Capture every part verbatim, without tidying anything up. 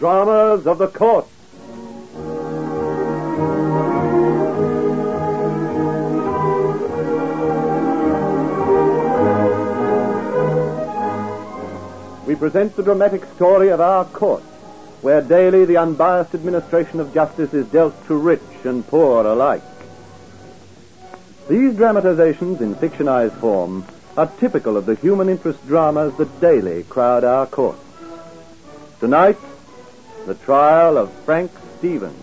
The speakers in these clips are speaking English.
Dramas of the Court. We present the dramatic story of our court, where daily the unbiased administration of justice is dealt to rich and poor alike. These dramatizations in fictionized form are typical of the human interest dramas that daily crowd our courts. Tonight, the trial of Frank Stevens.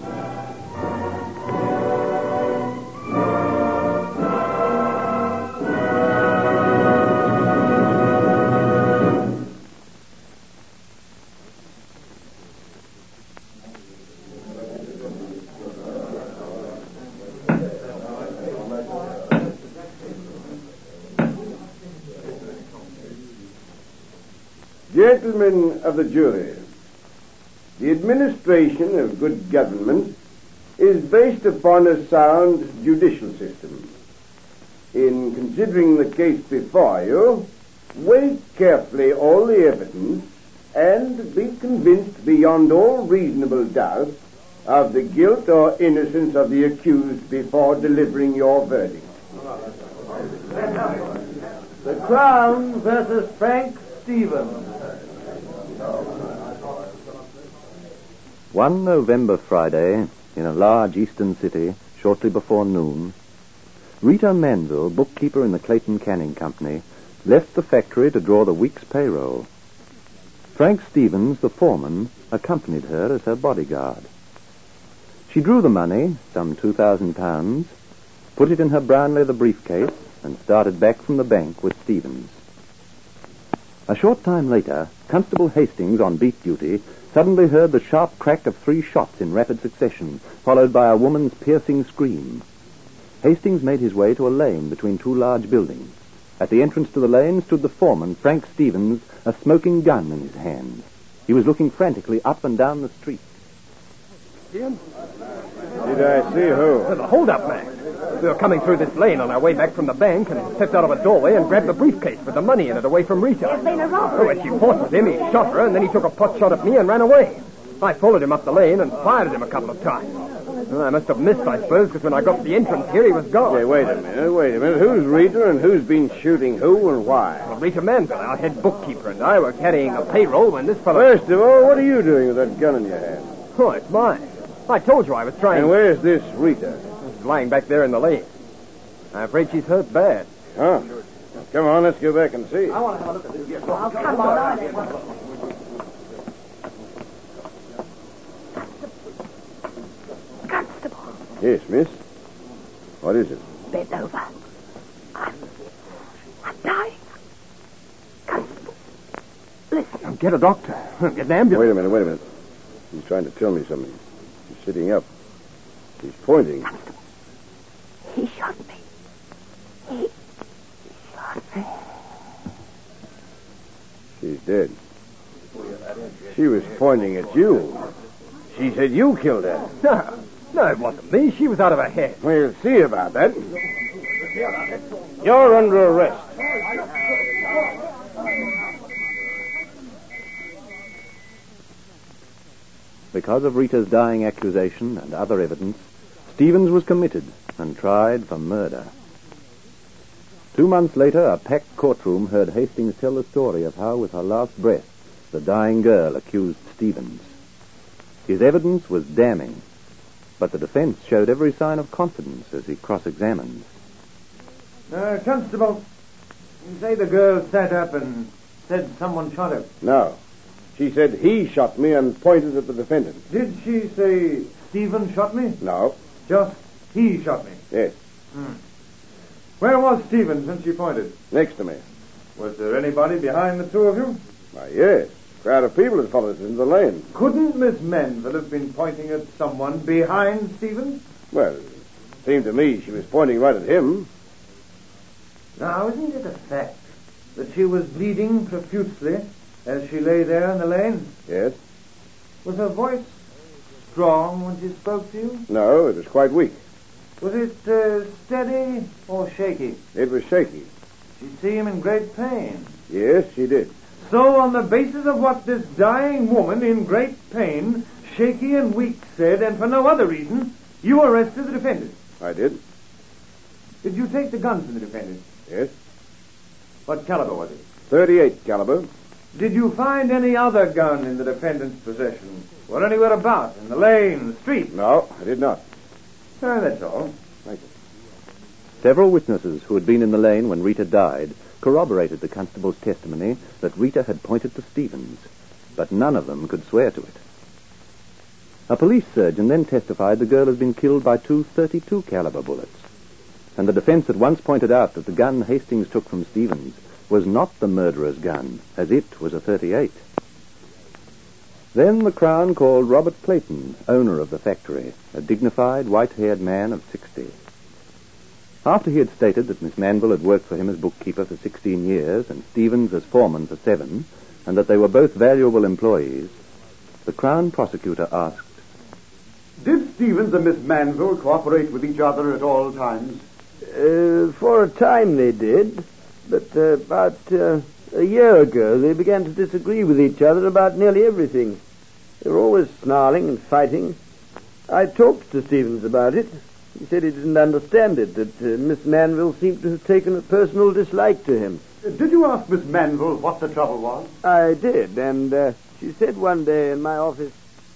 Gentlemen of the jury, the administration of good government is based upon a sound judicial system. In considering the case before you, weigh carefully all the evidence and be convinced beyond all reasonable doubt of the guilt or innocence of the accused before delivering your verdict. The Crown versus Frank Stevens. One November Friday, in a large eastern city, shortly before noon, Rita Manville, bookkeeper in the Clayton Canning Company, left the factory to draw the week's payroll. Frank Stevens, the foreman, accompanied her as her bodyguard. She drew the money, some two thousand pounds, put it in her brown leather briefcase, and started back from the bank with Stevens. A short time later, Constable Hastings, on beat duty, suddenly heard the sharp crack of three shots in rapid succession, followed by a woman's piercing scream. Hastings made his way to a lane between two large buildings. At the entrance to the lane stood the foreman, Frank Stevens, a smoking gun in his hand. He was looking frantically up and down the street. Ian? Did I see who? There's a hold-up man. We were coming through this lane on our way back from the bank and stepped out of a doorway and grabbed the briefcase with the money in it away from Rita. There's been a Oh, robbery. as she fought with him, he shot her, and then he took a pot shot at me and ran away. I followed him up the lane and fired at him a couple of times. Well, I must have missed, I suppose, because when I got to the entrance here, he was gone. Okay, wait a minute, wait a minute. Who's Rita and who's been shooting who and why? Well, Rita Manville, our head bookkeeper, and I were carrying a payroll when this fellow... First of all, what are you doing with that gun in your hand? Oh, it's mine. I told you I was trying... And where's this Rita? She's lying back there in the lane. I'm afraid she's hurt bad. Huh? Come on, let's go back and see. I want to have a look at this. Oh, come on. Constable, Yes, miss. What is it? bend over. I'm, I'm dying. Constable, listen. Get a doctor. Get an ambulance. Wait a minute, wait a minute. He's trying to tell me something. He's sitting up. He's pointing. Constable, he shot me. He shot me. She's dead. She was pointing at you. She said you killed her. No, no, it wasn't me. She was out of her head. We'll see about that. You're under arrest. Because of Rita's dying accusation and other evidence, Stevens was committed and tried for murder. Two months later, a packed courtroom heard Hastings tell the story of how, with her last breath, the dying girl accused Stevens. His evidence was damning, but the defense showed every sign of confidence as he cross-examined. Uh, Constable, you say the girl sat up and said someone shot her. No. She said he shot me and pointed at the defendant. Did she say Stephen shot me? No. Just he shot me. Yes. Hmm. Where was Stephen since she pointed? Next to me. Was there anybody behind the two of you? Why, yes. A crowd of people had followed us into the lane. Couldn't Miss Manville have been pointing at someone behind Stephen? Well, it seemed to me she was pointing right at him. Now, isn't it a fact that she was bleeding profusely as she lay there in the lane? Yes. Was her voice strong when she spoke to you? No, it was quite weak. Was it uh, steady or shaky? It was shaky. She seemed in great pain. Yes, she did. So, on the basis of what this dying woman in great pain, shaky and weak, said, and for no other reason, you arrested the defendant. I did. Did you take the gun from the defendant? Yes. What caliber was it? thirty-eight caliber. Did you find any other gun in the defendant's possession? Or anywhere about, in the lane, the street? No, I did not. Oh, that's all. Thank you. Several witnesses who had been in the lane when Rita died corroborated the constable's testimony that Rita had pointed to Stevens, but none of them could swear to it. A police surgeon then testified the girl had been killed by two thirty-two caliber bullets, and the defense at once pointed out that the gun Hastings took from Stevens was not the murderer's gun, as it was a thirty-eight. Then the Crown called Robert Clayton, owner of the factory, a dignified, white-haired man of sixty. After he had stated that Miss Manville had worked for him as bookkeeper for sixteen years and Stevens as foreman for seven, and that they were both valuable employees, the Crown prosecutor asked, Did Stevens and Miss Manville cooperate with each other at all times? Uh, for a time they did, but uh, about uh, a year ago they began to disagree with each other about nearly everything. They were always snarling and fighting. I talked to Stevens about it. He said he didn't understand it, that uh, Miss Manville seemed to have taken a personal dislike to him. Uh, Did you ask Miss Manville what the trouble was? I did, and uh, she said one day in my office...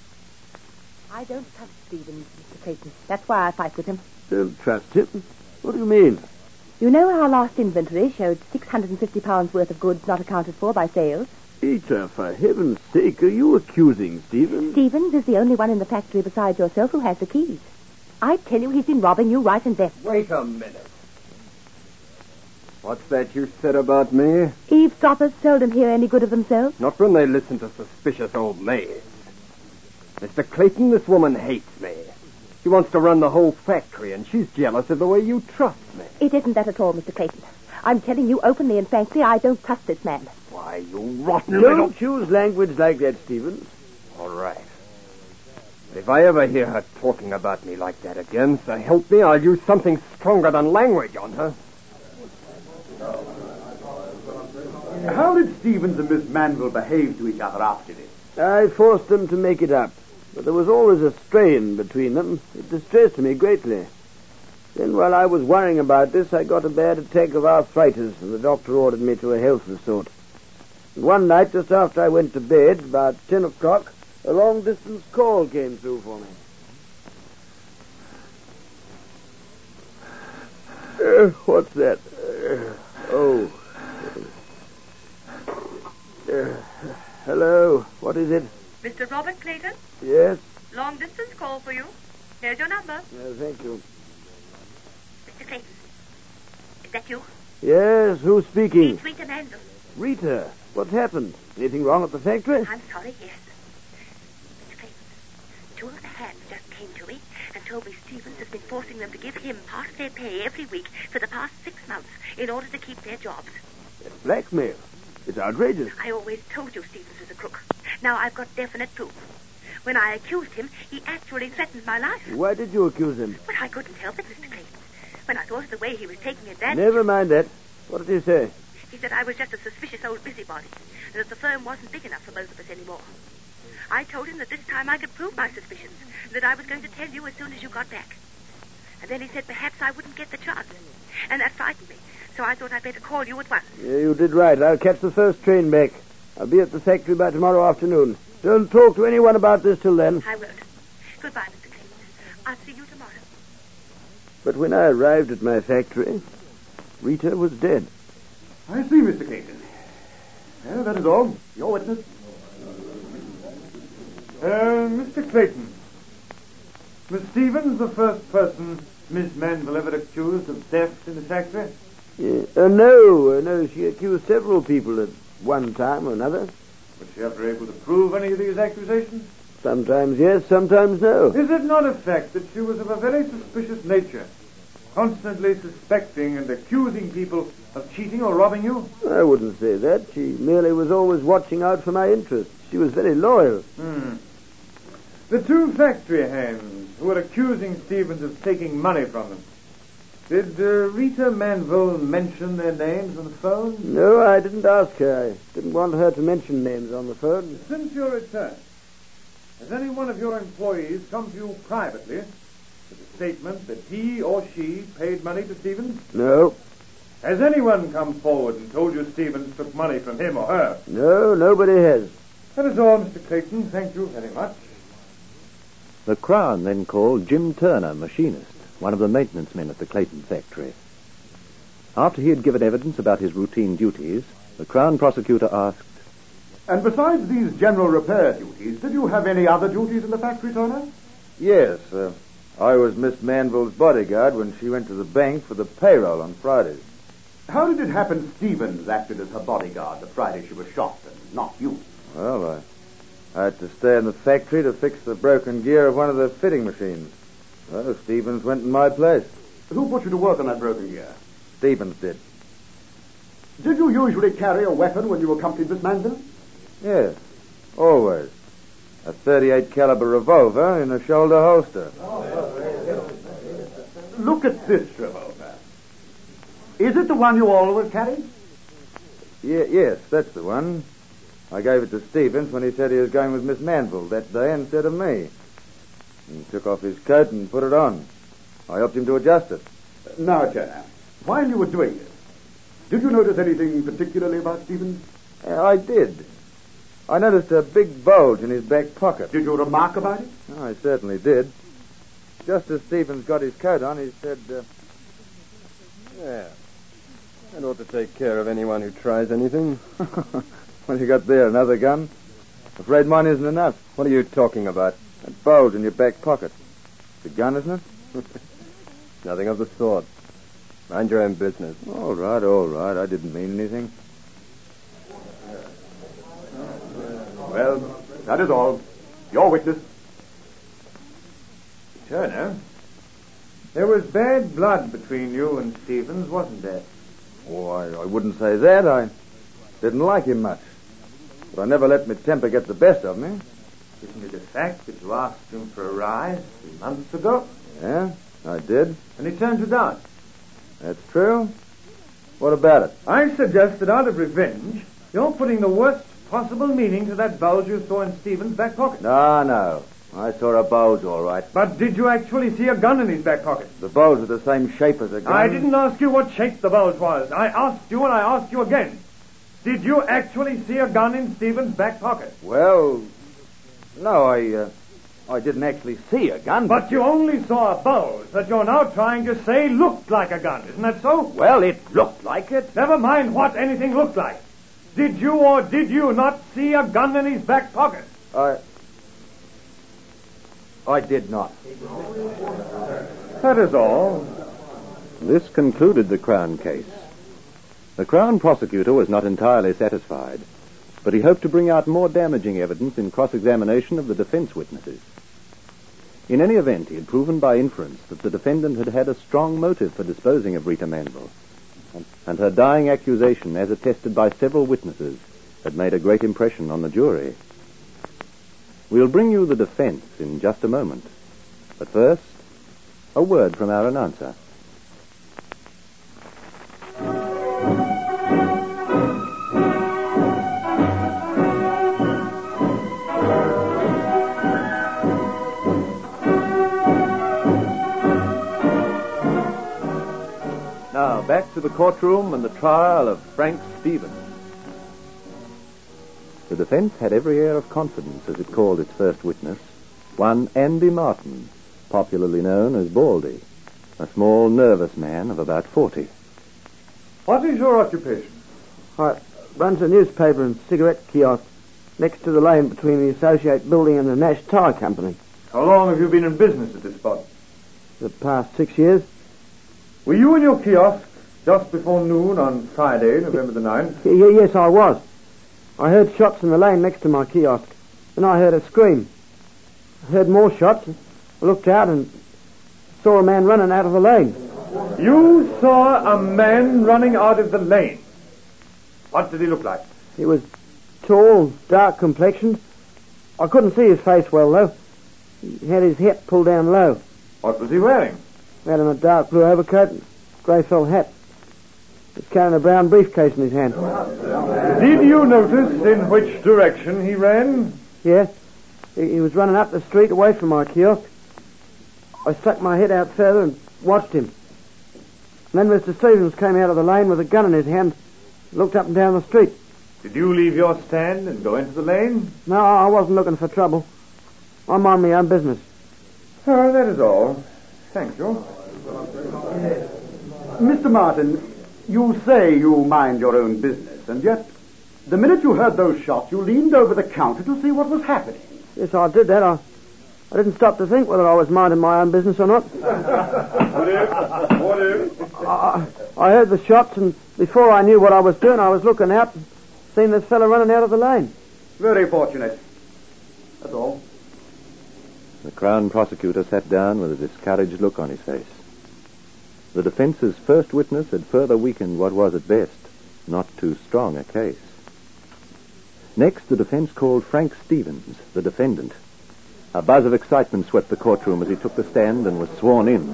I don't trust Stevens, Mister Clayton. That's why I fight with him. Don't trust him? What do you mean? You know our last inventory showed six hundred fifty pounds worth of goods not accounted for by sales? Peter, for heaven's sake, are you accusing Stevens? Stevens is the only one in the factory besides yourself who has the keys. I tell you, he's been robbing you right and left. Wait a minute. What's that you said about me? Eavesdroppers seldom hear any good of themselves. Not when they listen to suspicious old maids. Mister Clayton, this woman hates me. She wants to run the whole factory, and she's jealous of the way you trust me. It isn't that at all, Mister Clayton. I'm telling you openly and frankly, I don't trust this man. Why, you rotten little... Don't use language like that, Stevens. All right. If I ever hear her talking about me like that again, so help me, I'll use something stronger than language on her. How did Stevens and Miss Manville behave to each other after this? I forced them to make it up, but there was always a strain between them. It distressed me greatly. Then, while I was worrying about this, I got a bad attack of arthritis, and the doctor ordered me to a health resort. And one night, just after I went to bed, about ten o'clock, a long-distance call came through for me. Uh, what's that? Uh, oh. Uh, hello, what is it? Mister Robert Clayton? Yes? Long distance call for you. Here's your number. Uh, thank you. Mister Clayton, is that you? Yes, who's speaking? It's Rita Manville. Rita, what's happened? Anything wrong at the factory? I'm sorry, yes. Mister Clayton, two of the hands just came to me and told me Stevens has been forcing them to give him part of their pay every week for the past six months in order to keep their jobs. That's blackmail. It's outrageous. I always told you Stevens was a crook. Now I've got definite proof. When I accused him, he actually threatened my life. Why did you accuse him? But I couldn't help it, Mister Clayton. When I thought of the way he was taking advantage... Never mind that. What did he say? He said I was just a suspicious old busybody, and that the firm wasn't big enough for both of us anymore. I told him that this time I could prove my suspicions, and that I was going to tell you as soon as you got back. And then he said perhaps I wouldn't get the chance, and that frightened me, so I thought I'd better call you at once. Yeah, you did right. I'll catch the first train back. I'll be at the factory by tomorrow afternoon. Don't talk to anyone about this till then. I won't. Goodbye, Mister Clayton. I'll see you tomorrow. But when I arrived at my factory, Rita was dead. I see, Mister Clayton. Well, that is all. Your witness. Uh, Mister Clayton, was Stevens the first person Miss Manville ever accused of theft in the factory? Yeah. Uh, no, uh, no, she accused several people at one time or another. Was she ever able to prove any of these accusations? Sometimes yes, sometimes no. Is it not a fact that she was of a very suspicious nature, constantly suspecting and accusing people of cheating or robbing you? I wouldn't say that. She merely was always watching out for my interests. She was very loyal. Hmm. The two factory hands who were accusing Stevens of taking money from them, Did uh, Rita Manville mention their names on the phone? No, I didn't ask her. I didn't want her to mention names on the phone. Since your return, has any one of your employees come to you privately with a statement that he or she paid money to Stevens? No. Has anyone come forward and told you Stevens took money from him or her? No, nobody has. That is all, Mister Clayton. Thank you very much. The Crown then called Jim Turner, machinist, one of the maintenance men at the Clayton factory. After he had given evidence about his routine duties, the Crown prosecutor asked, And besides these general repair duties, did you have any other duties in the factory, Turner? Yes, uh, I was Miss Manville's bodyguard when she went to the bank for the payroll on Fridays. How did it happen Stevens acted as her bodyguard the Friday she was shot, and not you? Well, I, I had to stay in the factory to fix the broken gear of one of the fitting machines. Well, Stevens went in my place. Who put you to work on that broken gear? Stevens did. Did you usually carry a weapon when you accompanied Miss Manville? Yes, always. A thirty-eight caliber revolver in a shoulder holster. Look at this revolver. Is it the one you always carry? Yeah, yes, that's the one. I gave it to Stevens when he said he was going with Miss Manville that day instead of me. He took off his coat and put it on. I helped him to adjust it. Now, Turner, while you were doing this, did you notice anything particularly about Stevens? Uh, I did. I noticed a big bulge in his back pocket. Did you remark about it? I certainly did. Just as Stevens got his coat on, he said, uh, Yeah, that ought to take care of anyone who tries anything. What you got there, another gun? Afraid mine isn't enough. What are you talking about? That bulge in your back pocket. It's a gun, isn't it? Nothing of the sort. Mind your own business. All right, all right. I didn't mean anything. Well, that is all. Your witness. Turner, there was bad blood between you and Stevens, wasn't there? Oh, I, I wouldn't say that. I didn't like him much. But I never let my temper get the best of me. Isn't it a fact that you asked him for a rise three months ago? Yeah, I did. And he turned you down? That's true. What about it? I suggest that out of revenge, you're putting the worst possible meaning to that bulge you saw in Stevens' back pocket. No, no. I saw a bulge, all right. But did you actually see a gun in his back pocket? The bulge was the same shape as a gun. I didn't ask you what shape the bulge was. I asked you and I asked you again. Did you actually see a gun in Stevens' back pocket? Well, no, I, uh, I didn't actually see a gun. But you only saw a bulge that you're now trying to say looked like a gun. Isn't that so? Well, it looked like it. Never mind what anything looked like. Did you or did you not see a gun in his back pocket? I... I did not. That is all. This concluded the Crown case. The Crown prosecutor was not entirely satisfied, but he hoped to bring out more damaging evidence in cross-examination of the defense witnesses. In any event, he had proven by inference that the defendant had had a strong motive for disposing of Rita Manville, and her dying accusation, as attested by several witnesses, had made a great impression on the jury. We'll bring you the defense in just a moment. But first, a word from our announcer. Now, back to the courtroom and the trial of Frank Stevens. The defense had every air of confidence as it called its first witness, one Andy Martin, popularly known as Baldy, a small, nervous man of about forty. What is your occupation? I runs a newspaper and cigarette kiosk next to the lane between the Associate Building and the Nash Tire Company. How long have you been in business at this spot? The past six years. Were you in your kiosk just before noon on Friday, November the ninth? Y- y- yes, I was. I heard shots in the lane next to my kiosk. Then I heard a scream. I heard more shots. I looked out and saw a man running out of the lane. You saw a man running out of the lane. What did he look like? He was tall, dark complexioned. I couldn't see his face well, though. He had his hat pulled down low. What was he wearing? He had on a dark blue overcoat and grey felt hat. He was carrying a brown briefcase in his hand. Did you notice in which direction he ran? Yeah. He, he was running up the street away from my kiosk. I stuck my head out further and watched him. And then Mister Stevens came out of the lane with a gun in his hand, looked up and down the street. Did you leave your stand and go into the lane? No, I wasn't looking for trouble. I'm on my own business. Oh, that is all. Thank you. Mister Martin, you say you mind your own business, and yet the minute you heard those shots, you leaned over the counter to see what was happening. Yes, I did that. I, I didn't stop to think whether I was minding my own business or not. What if? What if? I, I heard the shots, and before I knew what I was doing, I was looking out and seeing this fellow running out of the lane. Very fortunate. That's all. The Crown Prosecutor sat down with a discouraged look on his face. The defence's first witness had further weakened what was at best not too strong a case. Next, the defense called Frank Stevens, the defendant. A buzz of excitement swept the courtroom as he took the stand and was sworn in.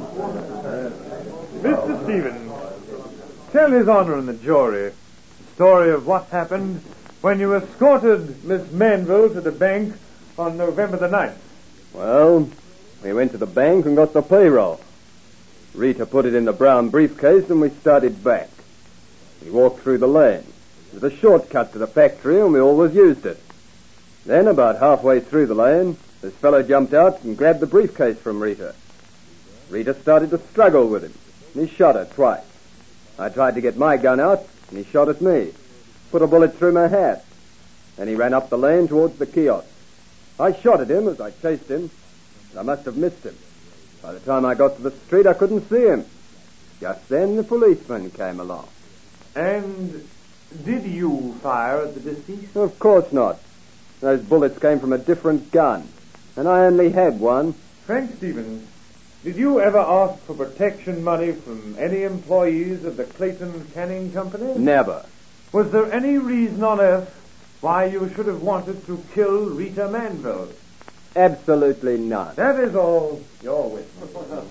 Mister Stevens, tell His Honor and the jury the story of what happened when you escorted Miss Manville to the bank on November the ninth. Well, we went to the bank and got the payroll. Rita put it in the brown briefcase and we started back. We walked through the lane. It was a shortcut to the factory and we always used it. Then, about halfway through the lane, this fellow jumped out and grabbed the briefcase from Rita. Rita started to struggle with him, and he shot her twice. I tried to get my gun out, and he shot at me, put a bullet through my hat. Then he ran up the lane towards the kiosk. I shot at him as I chased him, but I must have missed him. By the time I got to the street, I couldn't see him. Just then, the policeman came along. And did you fire at the deceased? Of course not. Those bullets came from a different gun, and I only had one. Frank Stevens, did you ever ask for protection money from any employees of the Clayton Canning Company? Never. Was there any reason on earth why you should have wanted to kill Rita Manville? Absolutely not. That is all your witness.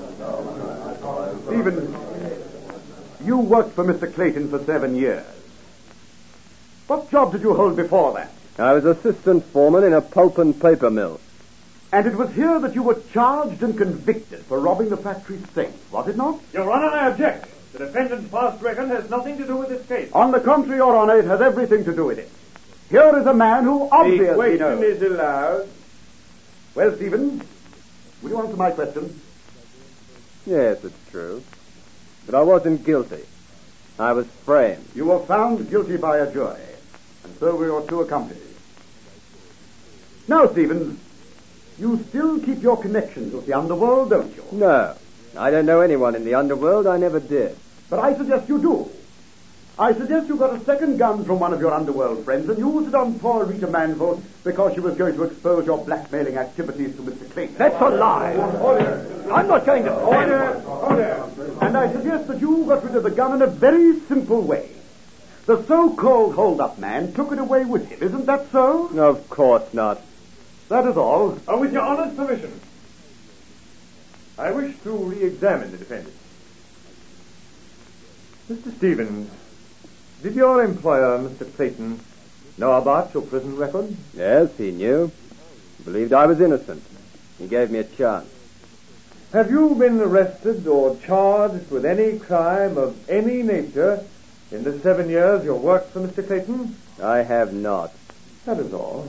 Stevens, you worked for Mister Clayton for seven years. What job did you hold before that? I was assistant foreman in a pulp and paper mill. And it was here that you were charged and convicted for robbing the factory safe, was it not? Your Honor, I object. The defendant's past record has nothing to do with this case. On the contrary, Your Honor, it has everything to do with it. Here is a man who obviously The question knows. is allowed. Well, Stevens, will you answer my question? Yes, it's true. But I wasn't guilty. I was framed. You were found guilty by a jury, and so were your two accomplices. Now, Stevens, you still keep your connections with the underworld, don't you? No. I don't know anyone in the underworld. I never did. But I suggest you do. I suggest you got a second gun from one of your underworld friends and used it on poor Rita Manville because she was going to expose your blackmailing activities to Mister Clayton. That's a lie. I'm not going to... Order! Order! And I suggest that you got rid of the gun in a very simple way. The so-called hold-up man took it away with him. Isn't that so? Of course not. That is all. Uh, with your Honor's permission, I wish to re-examine the defendant. Mister Stevens, did your employer, Mister Clayton, know about your prison record? Yes, he knew. He believed I was innocent. He gave me a chance. Have you been arrested or charged with any crime of any nature in the seven years you worked for Mister Clayton? I have not. That is all.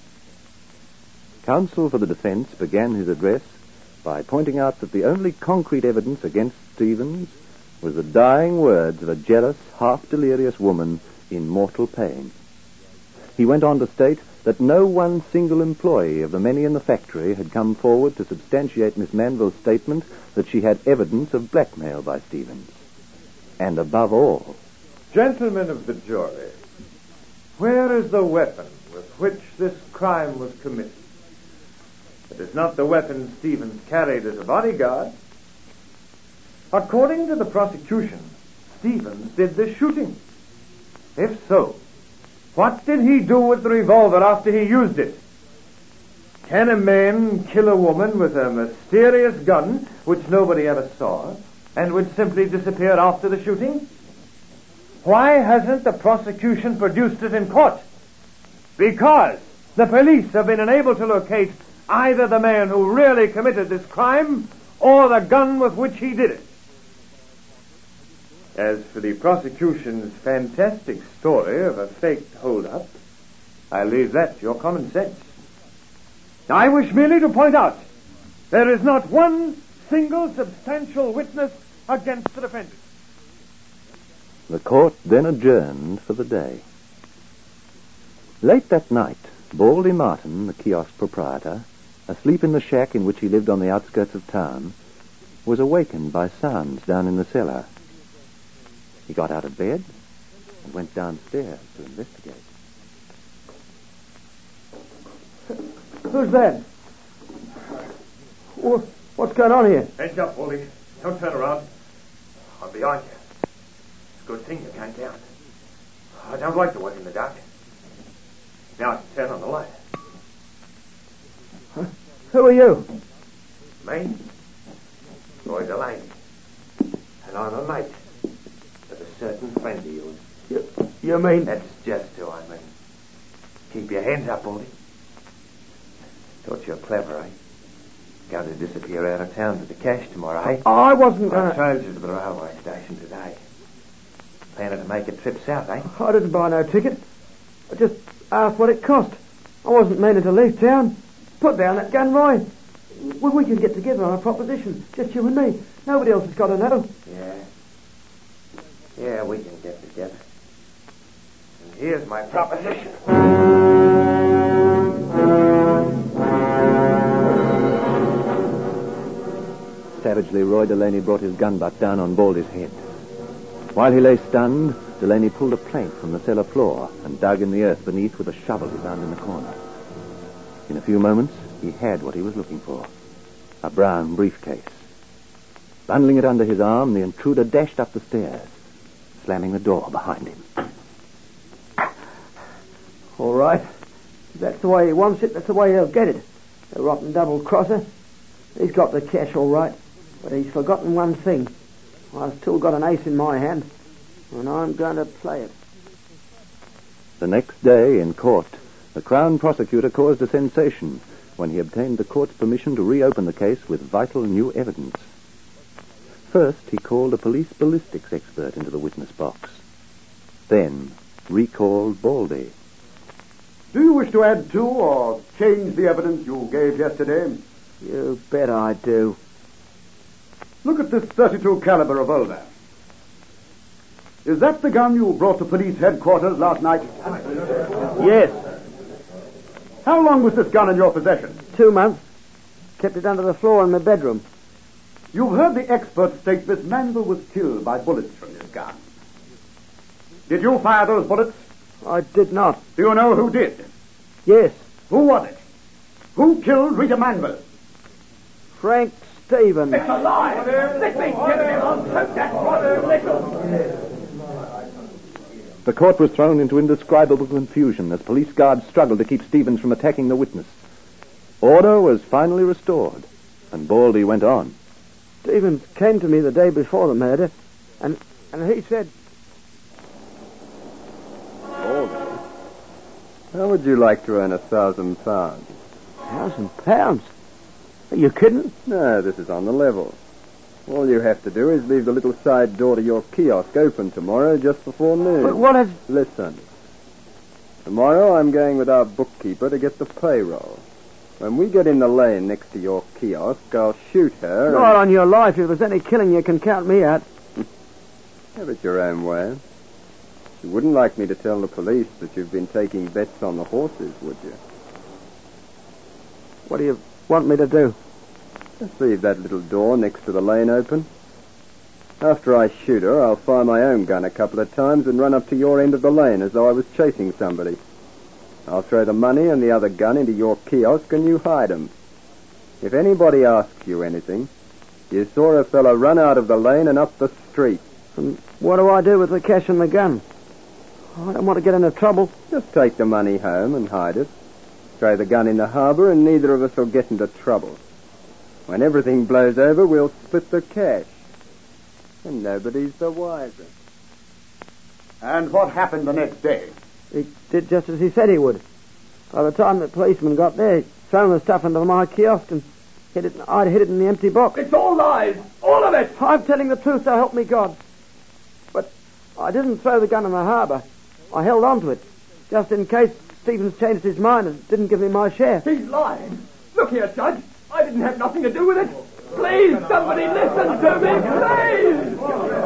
Counsel for the defense began his address by pointing out that the only concrete evidence against Stevens was the dying words of a jealous, half-delirious woman in mortal pain. He went on to state that no one single employee of the many in the factory had come forward to substantiate Miss Manville's statement that she had evidence of blackmail by Stevens. And above all... Gentlemen of the jury, where is the weapon with which this crime was committed? It is not the weapon Stevens carried as a bodyguard. According to the prosecution, Stevens did the shooting. If so, what did he do with the revolver after he used it? Can a man kill a woman with a mysterious gun which nobody ever saw, and would simply disappear after the shooting? Why hasn't the prosecution produced it in court? Because the police have been unable to locate either the man who really committed this crime or the gun with which he did it. As for the prosecution's fantastic story of a faked hold-up, I leave that to your common sense. I wish merely to point out there is not one single substantial witness against the defendant. The court then adjourned for the day. Late that night, Baldy Martin, the kiosk proprietor, asleep in the shack in which he lived on the outskirts of town, was awakened by sounds down in the cellar. He got out of bed and went downstairs to investigate. Who's that? What's going on here? Heads up, Baldy. Don't turn around. I'm behind you. It's a good thing you came down. I don't like to work in the dark. Now turn on the light. Huh? Who are you? Me? Roy Delaney. And I'm a mate of a certain friend of yours. You, you mean... That's just who I mean. Keep your hands up, Baldy. Thought you're clever, eh? Going to disappear out of town with the cash tomorrow, eh? Oh, I wasn't going I to... trailed you to the railway station today. Planning to make a trip south, eh? I didn't buy no ticket. I just asked what it cost. I wasn't meaning to leave town. Put down that gun, Roy. Well, we can get together on a proposition. Just you and me. Nobody else has got to know. Yeah. Yeah, we can get together. And here's my proposition. Savagely, Roy Delaney brought his gun butt down on Baldy's head. While he lay stunned, Delaney pulled a plank from the cellar floor and dug in the earth beneath with a shovel he found in the corner. In a few moments, he had what he was looking for, a brown briefcase. Bundling it under his arm, the intruder dashed up the stairs, slamming the door behind him. All right. If that's the way he wants it, that's the way he'll get it. The rotten double-crosser. He's got the cash all right, but he's forgotten one thing. I've still got an ace in my hand, and I'm going to play it. The next day, in court, the Crown prosecutor caused a sensation when he obtained the court's permission to reopen the case with vital new evidence. First, he called a police ballistics expert into the witness box. Then, recalled Baldy. Do you wish to add to or change the evidence you gave yesterday? You bet I do. Look at this thirty-two caliber revolver. Is that the gun you brought to police headquarters last night? Yes. How long was this gun in your possession? Two months. Kept it under the floor in my bedroom. You've heard the expert state Miss Manville was killed by bullets from this gun. Did you fire those bullets? I did not. Do you know who did? Yes. Who was it? Who killed Rita Manville? Frank Stevens. It's a lie! Let me get him on that water nickel! The court was thrown into indescribable confusion as police guards struggled to keep Stevens from attacking the witness. Order was finally restored, and Baldy went on. Stevens came to me the day before the murder, and and he said... Baldy, how would you like to earn a thousand pounds? Thousand pounds? Are you kidding? No, this is on the level. All you have to do is leave the little side door to your kiosk open tomorrow just before noon. But what has... Listen. Tomorrow I'm going with our bookkeeper to get the payroll. When we get in the lane next to your kiosk, I'll shoot her. Not and... on your life. If there's any killing, you can count me out. Have it your own way. You wouldn't like me to tell the police that you've been taking bets on the horses, would you? What do you want me to do? Just leave that little door next to the lane open. After I shoot her, I'll fire my own gun a couple of times and run up to your end of the lane as though I was chasing somebody. I'll throw the money and the other gun into your kiosk and you hide 'em. If anybody asks you anything, you saw a fellow run out of the lane and up the street. And what do I do with the cash and the gun? I don't want to get into trouble. Just take the money home and hide it. Throw the gun in the harbour and neither of us will get into trouble. When everything blows over, we'll split the cash. And nobody's the wiser. And what happened the next day? He did just as he said he would. By the time the policeman got there, he'd thrown the stuff into my kiosk and hid it, I'd hid it in the empty box. It's all lies! All of it! I'm telling the truth, so help me God. But I didn't throw the gun in the harbour. I held on to it, just in case Stevens changed his mind and didn't give me my share. He's lying. Look here, Judge. I didn't have nothing to do with it. Please, somebody listen to me, please!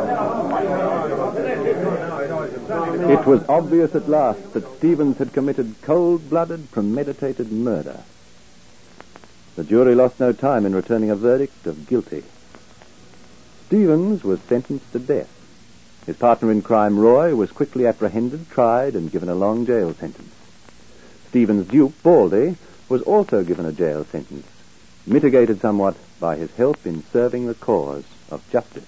It was obvious at last that Stevens had committed cold-blooded, premeditated murder. The jury lost no time in returning a verdict of guilty. Stevens was sentenced to death. His partner in crime, Roy, was quickly apprehended, tried, and given a long jail sentence. Stevens' dupe, Baldy, was also given a jail sentence, mitigated somewhat by his help in serving the cause of justice.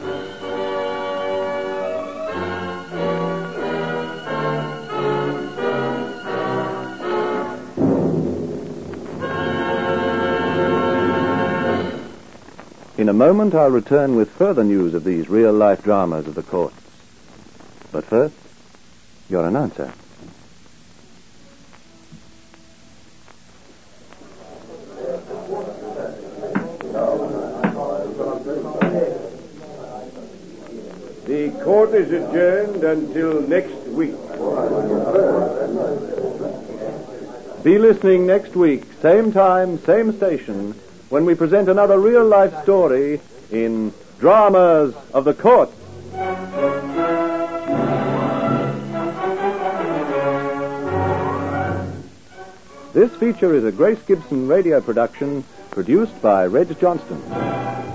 In a moment, I'll return with further news of these real-life dramas of the courts. But first, your announcer. The court is adjourned until next week. Be listening next week, same time, same station, when we present another real-life story in Dramas of the Court. This feature is a Grace Gibson radio production produced by Reg Johnston.